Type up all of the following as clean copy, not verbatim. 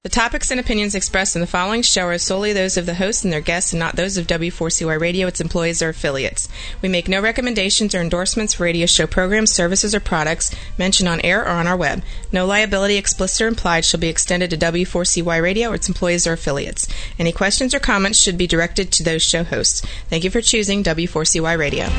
The topics and opinions expressed in the following show are solely those of the host and their guests and not those of W4CY Radio, its employees, or affiliates. We make no recommendations or endorsements for radio show programs, services, or products mentioned on air or on our web. No liability, explicit or implied, shall be extended to W4CY Radio or its employees or affiliates. Any questions or comments should be directed to those show hosts. Thank you for choosing W4CY Radio.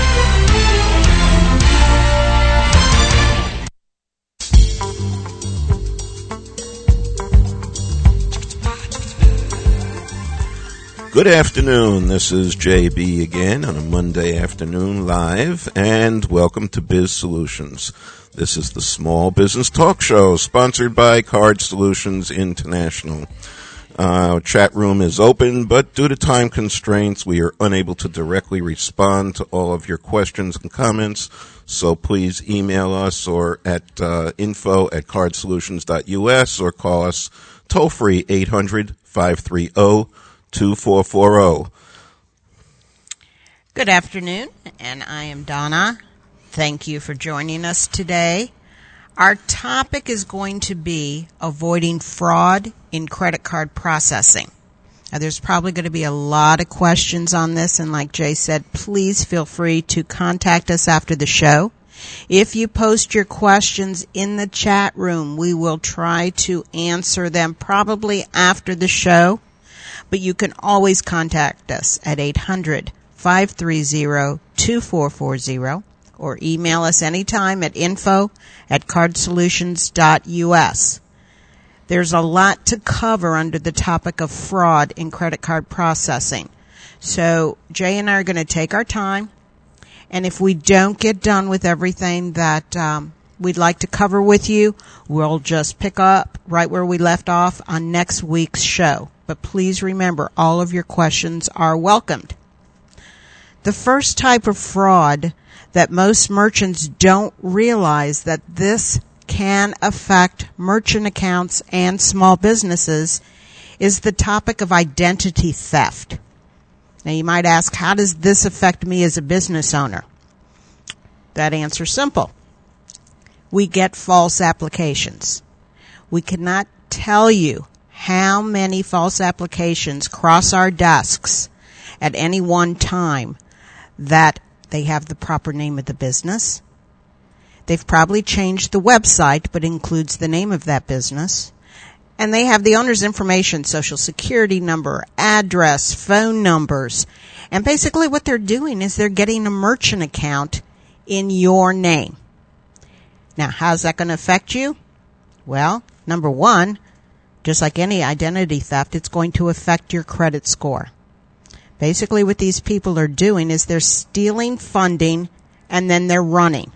Good afternoon. This is JB again on a Monday afternoon live, and welcome to Biz Solutions. This is the small business talk show sponsored by Card Solutions International. Our chat room is open, but due to time constraints, we are unable to directly respond to all of your questions and comments. So please email us or at info@cardsolutions.us or call us toll free 800-530-2440. Good afternoon, and I am Donna. Thank you for joining us today. Our topic is going to be avoiding fraud in credit card processing. Now, there's probably going to be a lot of questions on this, and like Jay said, please feel free to contact us after the show. If you post your questions in the chat room, we will try to answer them probably after the show. But you can always contact us at 800-530-2440 or email us anytime at info@cardsolutions.us. There's a lot to cover under the topic of fraud in credit card processing. So Jay and I are going to take our time, and if we don't get done with everything that we'd like to cover with you, we'll just pick up right where we left off on next week's show. But please remember, all of your questions are welcomed. The first type of fraud that most merchants don't realize that this can affect merchant accounts and small businesses is the topic of identity theft. Now you might ask, how does this affect me as a business owner? That answer's simple. We get false applications. We cannot tell you how many false applications cross our desks at any one time that they have the proper name of the business. They've probably changed the website, but includes the name of that business. And they have the owner's information, social security number, address, phone numbers. And basically what they're doing is they're getting a merchant account in your name. Now, how's that going to affect you? Well, number one, just like any identity theft, it's going to affect your credit score. Basically, what these people are doing is they're stealing funding and then they're running.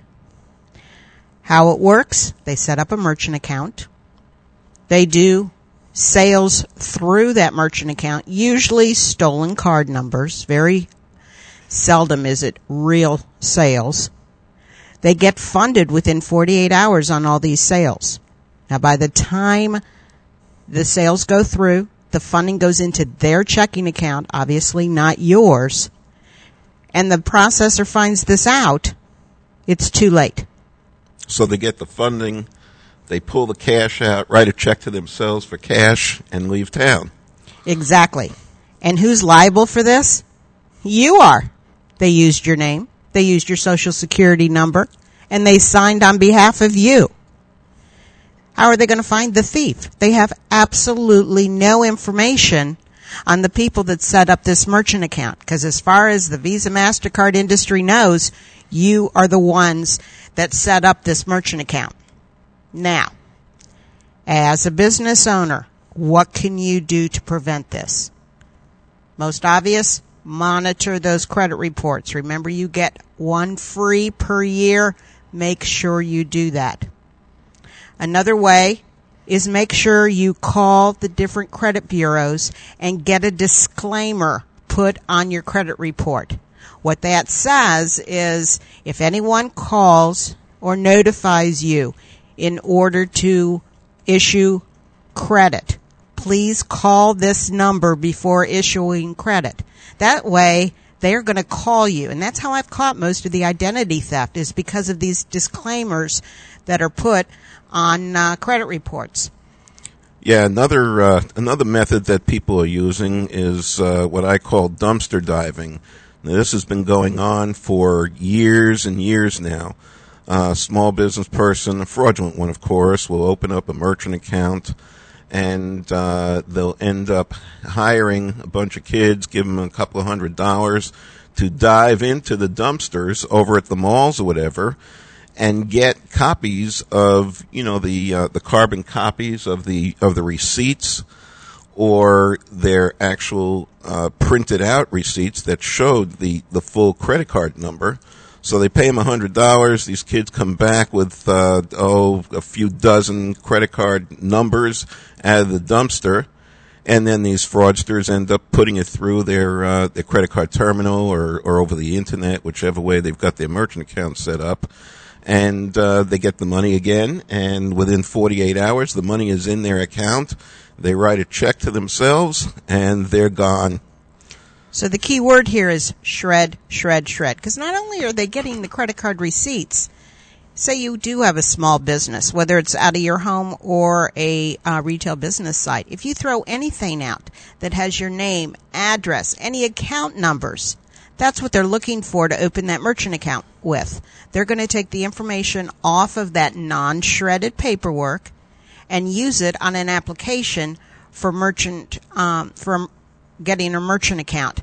How it works, they set up a merchant account. They do sales through that merchant account, usually stolen card numbers. Very seldom is it real sales. They get funded within 48 hours on all these sales. Now, by the time the sales go through, the funding goes into their checking account, obviously not yours, and the processor finds this out, it's too late. So they get the funding, they pull the cash out, write a check to themselves for cash, and leave town. Exactly. And who's liable for this? You are. They used your name, they used your social security number, and they signed on behalf of you. How are they going to find the thief? They have absolutely no information on the people that set up this merchant account, because as far as the Visa MasterCard industry knows, you are the ones that set up this merchant account. Now, as a business owner, what can you do to prevent this? Most obvious, monitor those credit reports. Remember, you get one free per year. Make sure you do that. Another way is make sure you call the different credit bureaus and get a disclaimer put on your credit report. What that says is if anyone calls or notifies you in order to issue credit, please call this number before issuing credit. That way, they're going to call you. And that's how I've caught most of the identity theft, is because of these disclaimers that are put on credit reports. Yeah, another method that people are using is what I call dumpster diving. Now, this has been going on for years and years now. Small business person, a fraudulent one, of course, will open up a merchant account, and they'll end up hiring a bunch of kids, give them a couple of $100 to dive into the dumpsters over at the malls or whatever, and get copies of, the carbon copies of the receipts, or their actual printed out receipts that showed the full credit card number. So they pay them $100. These kids come back with a few dozen credit card numbers out of the dumpster, and then these fraudsters end up putting it through their credit card terminal or over the internet, whichever way they've got their merchant account set up. And they get the money again, and within 48 hours, the money is in their account. They write a check to themselves, and they're gone. So the key word here is shred, shred, shred. Because not only are they getting the credit card receipts, say you do have a small business, whether it's out of your home or a retail business site. If you throw anything out that has your name, address, any account numbers, that's what they're looking for to open that merchant account with. They're going to take the information off of that non-shredded paperwork and use it on an application for getting a merchant account.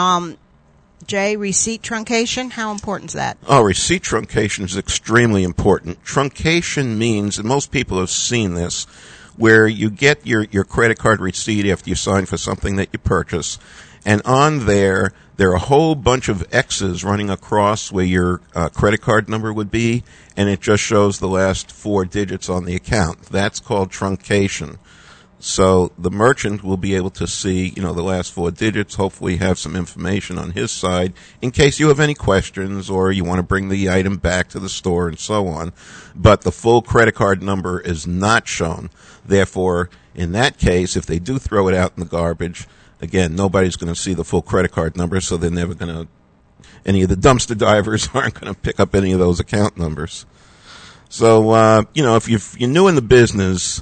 Jay, receipt truncation, how important is that? Oh, receipt truncation is extremely important. Truncation means, and most people have seen this, where you get your credit card receipt after you sign for something that you purchase, and on there are a whole bunch of X's running across where your credit card number would be, and it just shows the last 4 digits on the account. That's called truncation. So the merchant will be able to see, the last 4 digits, hopefully have some information on his side in case you have any questions or you want to bring the item back to the store and so on. But the full credit card number is not shown. Therefore, in that case, if they do throw it out in the garbage, again, nobody's going to see the full credit card number, so they're never going to, any of the dumpster divers aren't going to pick up any of those account numbers. So, if you're new in the business,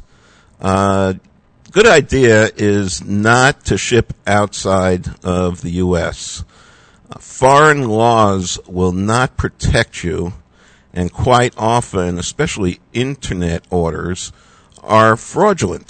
good idea is not to ship outside of the U.S. Foreign laws will not protect you, and quite often, especially internet orders, are fraudulent.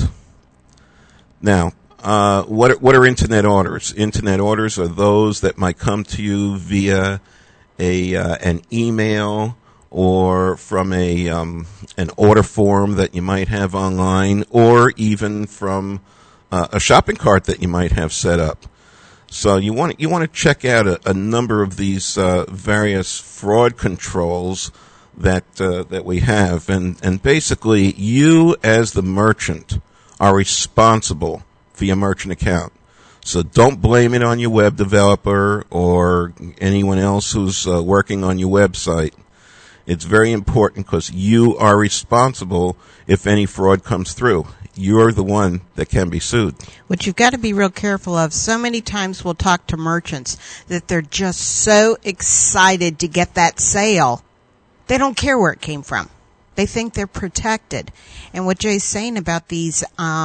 Now, what are internet orders? Internet orders are those that might come to you via an email or from an order form that you might have online, or even from a shopping cart that you might have set up. So you want to check out a number of these various fraud controls that we have, and basically you as the merchant are responsible for your merchant account. So don't blame it on your web developer or anyone else who's working on your website. It's very important because you are responsible if any fraud comes through. You're the one that can be sued. What you've got to be real careful of, so many times we'll talk to merchants that they're just so excited to get that sale, they don't care where it came from. They think they're protected. And what Jay's saying about these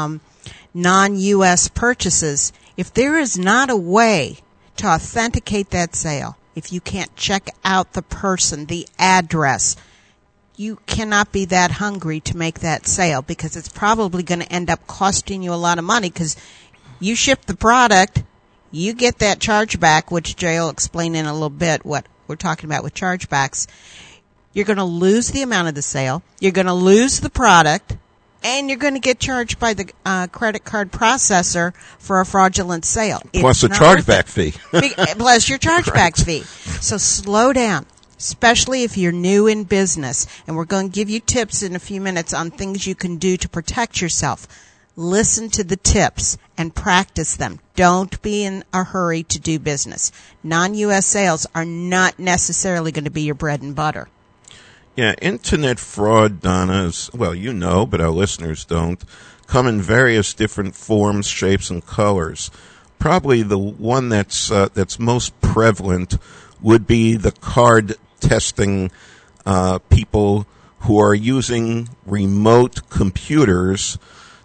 non-U.S. purchases, if there is not a way to authenticate that sale, if you can't check out the person, the address, you cannot be that hungry to make that sale, because it's probably going to end up costing you a lot of money, because you ship the product, you get that chargeback, which Jay will explain in a little bit what we're talking about with chargebacks. You're going to lose the amount of the sale, you're going to lose the product, and you're going to get charged by the credit card processor for a fraudulent sale. Plus a chargeback fee. Plus your chargeback Right. fee. So slow down, especially if you're new in business. And we're going to give you tips in a few minutes on things you can do to protect yourself. Listen to the tips and practice them. Don't be in a hurry to do business. Non-U.S. sales are not necessarily going to be your bread and butter. Yeah, internet fraud, Donna, is, well, you know, but our listeners don't, come in various different forms, shapes, and colors. Probably the one that's most prevalent would be the card testing people who are using remote computers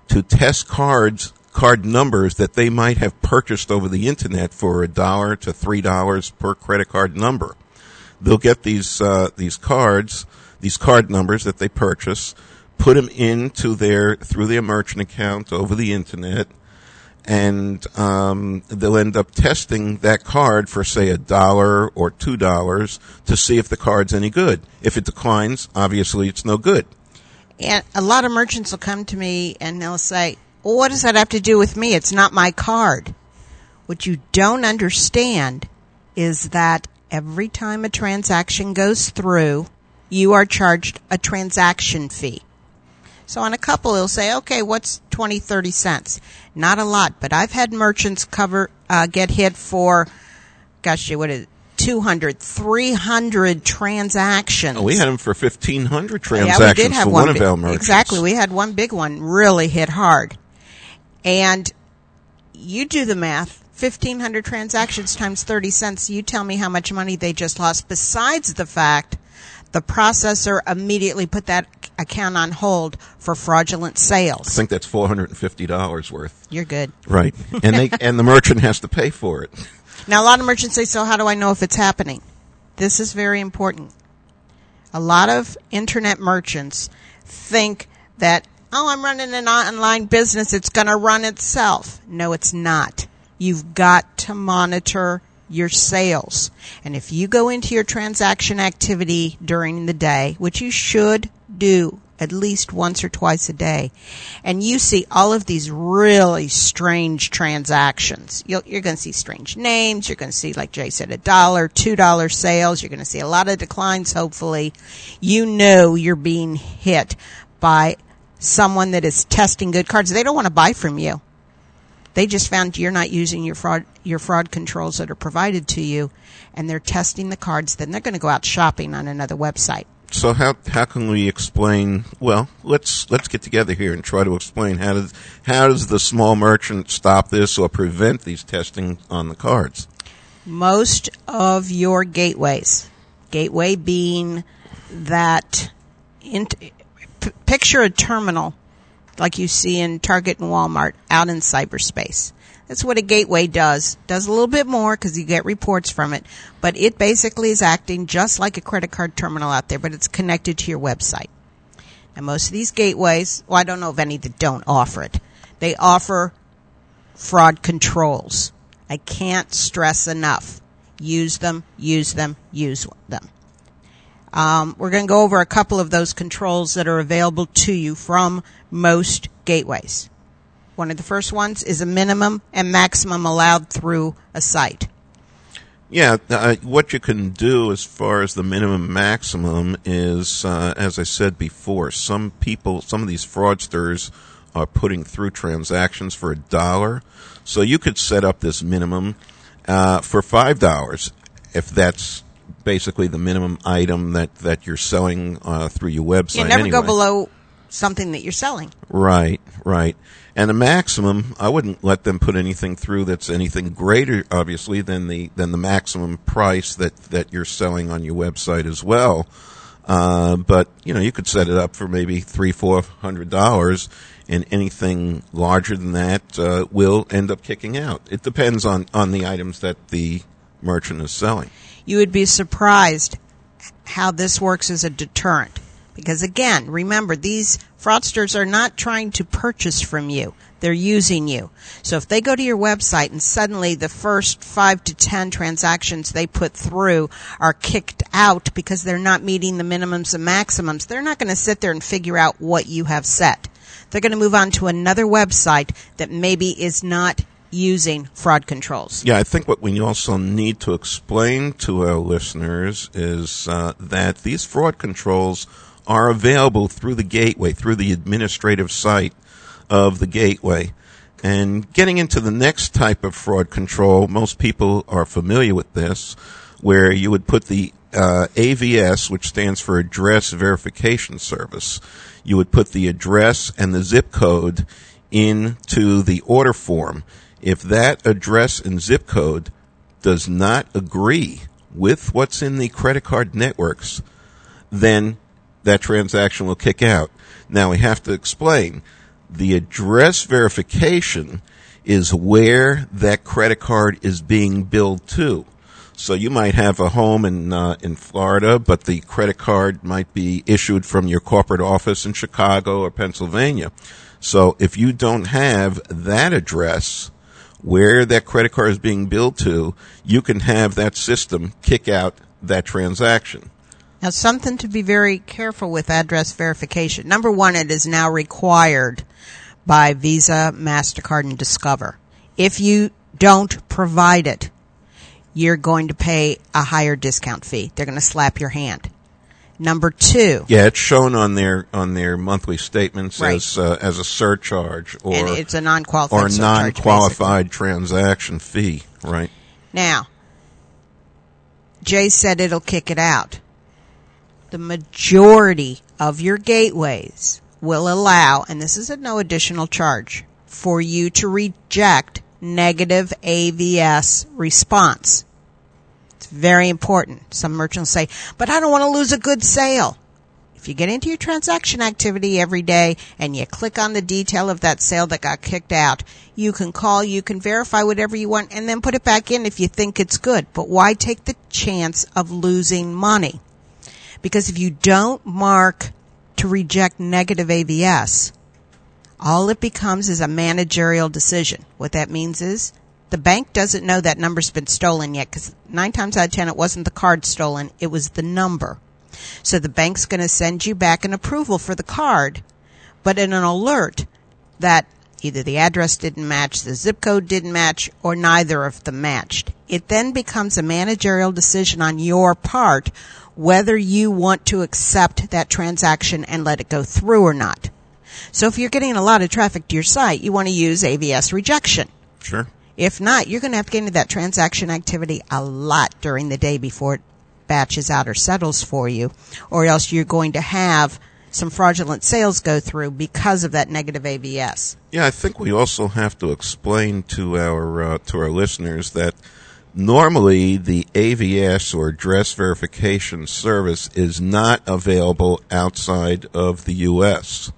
to test card numbers that they might have purchased over the internet for $1 to $3 per credit card number. They'll get these card numbers that they purchase, put them into through their merchant account over the internet, and they'll end up testing that card for, say, $1 or $2 to see if the card's any good. If it declines, obviously it's no good. And a lot of merchants will come to me and they'll say, well, what does that have to do with me? It's not my card. What you don't understand is that every time a transaction goes through, you are charged a transaction fee. So on a couple, they'll say, okay, what's 20, 30 cents? Not a lot, but I've had merchants get hit for, 200, 300 transactions. Oh, we had them for 1,500 transactions yeah, we did have for one of our merchants. Exactly. We had one big one really hit hard. And you do the math, 1,500 transactions times 30 cents, you tell me how much money they just lost, besides the fact the processor immediately put that account on hold for fraudulent sales. I think that's $450 worth. You're good. Right. And the merchant has to pay for it. Now, a lot of merchants say, so how do I know if it's happening? This is very important. A lot of internet merchants think that, oh, I'm running an online business, it's going to run itself. No, it's not. You've got to monitor your sales. And if you go into your transaction activity during the day, which you should do at least once or twice a day, and you see all of these really strange transactions, you're going to see strange names, you're going to see, like Jay said, $1, $2 sales, you're going to see a lot of declines, hopefully. You know you're being hit by someone that is testing good cards. They don't want to buy from you. They just found you're not using your fraud controls that are provided to you, and they're testing the cards. Then they're going to go out shopping on another website. So how can we explain? Well, let's get together here and try to explain how does the small merchant stop this or prevent these testing on the cards? Most of your gateways, gateway being that picture a terminal like you see in Target and Walmart out in cyberspace. That's what a gateway does. Does a little bit more because you get reports from it. But it basically is acting just like a credit card terminal out there, but it's connected to your website. Now, most of these gateways, well, I don't know of any that don't offer it. They offer fraud controls. I can't stress enough. Use them, use them, use them. We're going to go over a couple of those controls that are available to you from most gateways. One of the first ones is a minimum and maximum allowed through a site. Yeah, what you can do as far as the minimum maximum is, as I said before, some of these fraudsters are putting through transactions for $1. So you could set up this minimum for $5 if that's basically the minimum item that you're selling through your website. You never anyway. Go below something that you're selling. Right. And the maximum, I wouldn't let them put anything through that's anything greater, obviously, than the maximum price that you're selling on your website as well. But you could set it up for maybe $300-400, and anything larger than that will end up kicking out. It depends on the items that the merchant is selling. You would be surprised how this works as a deterrent. Because again, remember, these fraudsters are not trying to purchase from you. They're using you. So if they go to your website and suddenly the first 5 to 10 transactions they put through are kicked out because they're not meeting the minimums and maximums, they're not going to sit there and figure out what you have set. They're going to move on to another website that maybe is not using fraud controls. Yeah, I think what we also need to explain to our listeners is that these fraud controls are available through the gateway, through the administrative site of the gateway. And getting into the next type of fraud control, most people are familiar with this, where you would put the AVS, which stands for Address Verification Service. You would put the address and the zip code into the order form. If that address and zip code does not agree with what's in the credit card networks, then that transaction will kick out. Now, we have to explain The address verification is where that credit card is being billed to. So you might have a home in Florida, but the credit card might be issued from your corporate office in Chicago or Pennsylvania. So if you don't have that address where that credit card is being billed to, you can have that system kick out that transaction. Now, something to be very careful with address verification. Number one, it is now required by Visa, MasterCard, and Discover. If you don't provide it, you're going to pay a higher discount fee. They're going to slap your hand. Number two. Yeah, it's shown on their monthly statements Right. as a surcharge or And it's a non-qualified or a surcharge, non-qualified transaction fee, right? Now, Jay said it'll kick it out. The majority of your gateways will allow, and this is at no additional charge, for you to reject negative AVS response. It's very important. Some merchants say, but I don't want to lose a good sale. If you get into your transaction activity every day and you click on the detail of that sale that got kicked out, you can call, you can verify whatever you want, and then put it back in if you think it's good. But why take the chance of losing money? Because if you don't mark to reject negative AVS, all it becomes is a managerial decision. What that means is the bank doesn't know that number's been stolen yet, because 9 times out of 10 it wasn't the card stolen, it was the number. So the bank's going to send you back an approval for the card, but in an alert that either the address didn't match, the zip code didn't match, or neither of them matched. It then becomes a managerial decision on your part whether you want to accept that transaction and let it go through or not. So if you're getting a lot of traffic to your site, you want to use AVS rejection. Sure. If not, you're going to have to get into that transaction activity a lot during the day before it batches out or settles for you, or else you're going to have some fraudulent sales go through because of that negative AVS. Yeah, I think we also have to explain to our listeners that normally the AVS or address verification service is not available outside of the U.S.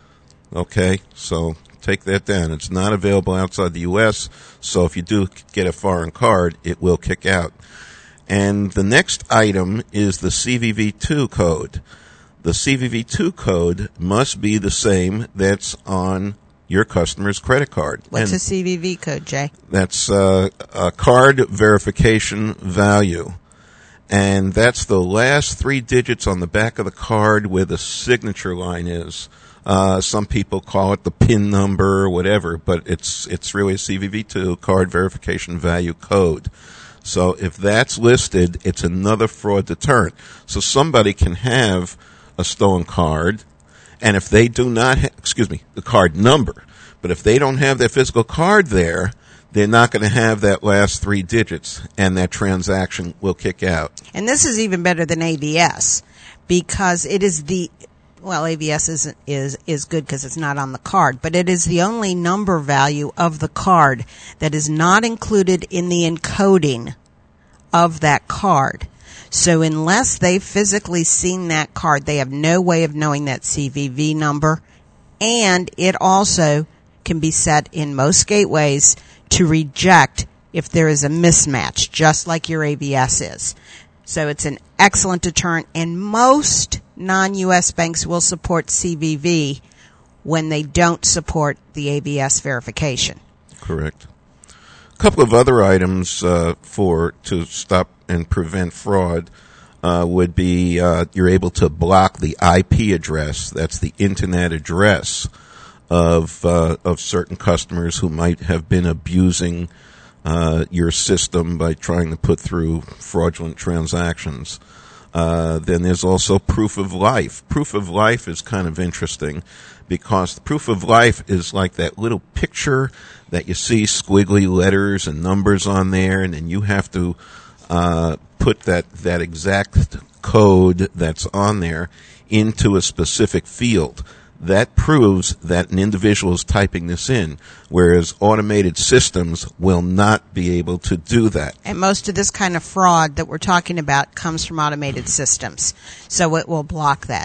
Okay, so take that down. It's not available outside the U.S., so if you do get a foreign card, it will kick out. And the next item is the CVV2 code. The CVV2 code must be the same that's on your customer's credit card. What's a CVV code, Jay? That's a card verification value. And that's the last 3 digits on the back of the card where the signature line is. Some people call it the PIN number or whatever, but it's really a CVV2, card verification value code. So if that's listed, it's another fraud deterrent. So somebody can have a stolen card, and if they do not the card number, but if they don't have their physical card there, they're not going to have that last 3 digits, and that transaction will kick out. And this is even better than AVS, because it is AVS is good because it's not on the card, but it is the only number value of the card that is not included in the encoding of that card. So unless they've physically seen that card, they have no way of knowing that CVV number, and it also can be set in most gateways to reject if there is a mismatch, just like your AVS is. So it's an excellent deterrent, and most non-U.S. banks will support CVV when they don't support the AVS verification. Correct. A couple of other items to stop and prevent fraud would be you're able to block the IP address. That's the internet address of certain customers who might have been abusing your system by trying to put through fraudulent transactions. Then there's also proof of life. Proof of life is kind of interesting because the proof of life is like that little picture that you see squiggly letters and numbers on there, and then you have to put that exact code that's on there into a specific field. That proves that an individual is typing this in, whereas automated systems will not be able to do that. And most of this kind of fraud that we're talking about comes from automated systems, so it will block that.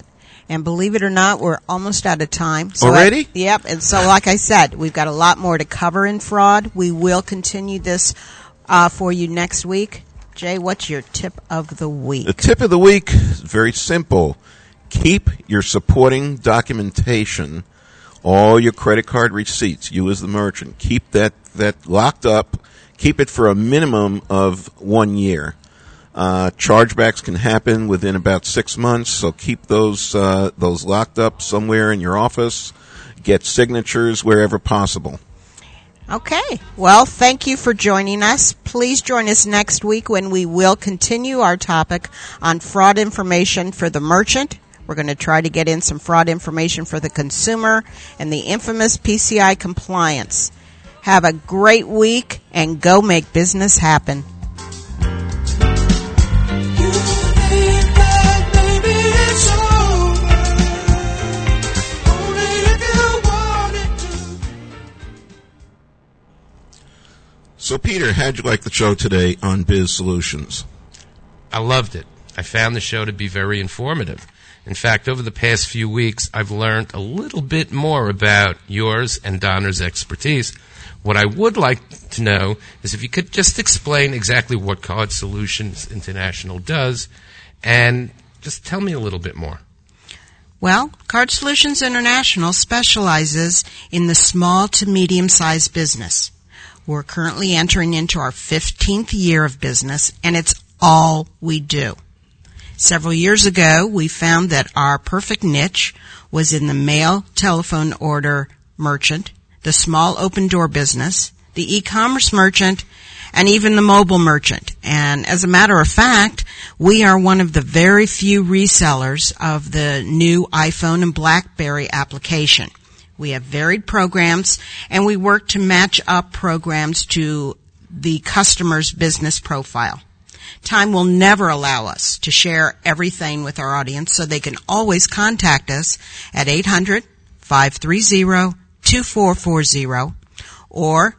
And believe it or not, we're almost out of time. So Already? Yep. And so, like I said, we've got a lot more to cover in fraud. We will continue this for you next week. Jay, what's your tip of the week? The tip of the week is very simple. Keep your supporting documentation, all your credit card receipts, you as the merchant. Keep that locked up. Keep it for a minimum of 1 year. Chargebacks can happen within about 6 months, so keep those locked up somewhere in your office. Get signatures wherever possible. Okay. Well, thank you for joining us. Please join us next week when we will continue our topic on fraud information for the merchant. We're going to try to get in some fraud information for the consumer and the infamous PCI compliance. Have a great week and go make business happen. So, Peter, how'd you like the show today on Biz Solutions? I loved it. I found the show to be very informative. In fact, over the past few weeks, I've learned a little bit more about yours and Donna's expertise. What I would like to know is if you could just explain exactly what Card Solutions International does, and just tell me a little bit more. Well, Card Solutions International specializes in the small to medium-sized business. We're currently entering into our 15th year of business, and it's all we do. Several years ago, we found that our perfect niche was in the mail telephone order merchant, the small open door business, the e-commerce merchant, and even the mobile merchant. And as a matter of fact, we are one of the very few resellers of the new iPhone and BlackBerry application. We have varied programs, and we work to match up programs to the customer's business profile. Time will never allow us to share everything with our audience, so they can always contact us at 800-530-2440 or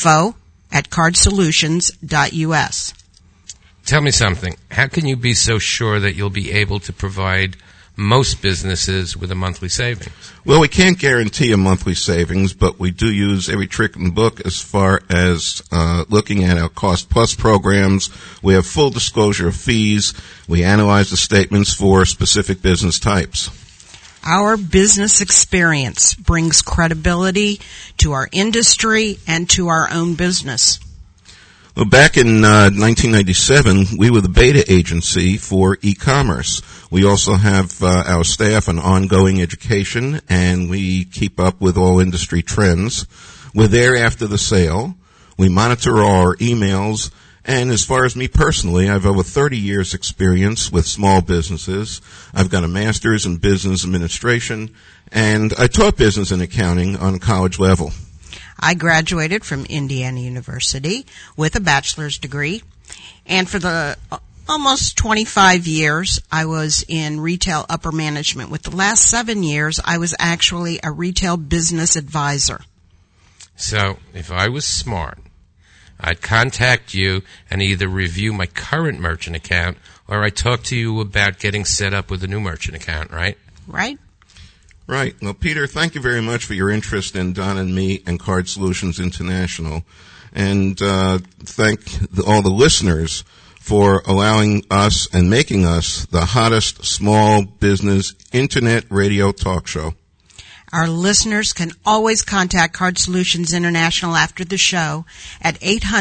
info@cardsolutions.us. Tell me something. How can you be so sure that you'll be able to provide most businesses with a monthly savings? Well, we can't guarantee a monthly savings, but we do use every trick in the book as far as looking at our cost plus programs. We have full disclosure of fees. We analyze the statements for specific business types. Our business experience brings credibility to our industry and to our own business. Well, back in 1997, we were the beta agency for e-commerce. We also have our staff on ongoing education, and we keep up with all industry trends. We're there after the sale. We monitor our emails, and as far as me personally, I have over 30 years experience with small businesses. I've got a master's in business administration, and I taught business and accounting on college level. I graduated from Indiana University with a bachelor's degree, and for the almost 25 years, I was in retail upper management. With the last 7 years, I was actually a retail business advisor. So, if I was smart, I'd contact you and either review my current merchant account or I'd talk to you about getting set up with a new merchant account, right? Right. Right. Well, Peter, thank you very much for your interest in Don and me and Card Solutions International. And thank all the listeners for allowing us and making us the hottest small business internet radio talk show. Our listeners can always contact Card Solutions International after the show at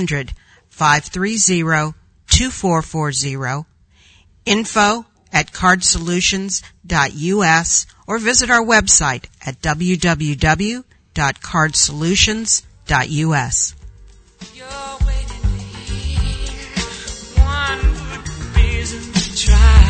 800-530-2440, info@cardsolutions.us, or visit our website at www.cardsolutions.us. You're waiting here, one good reason to try.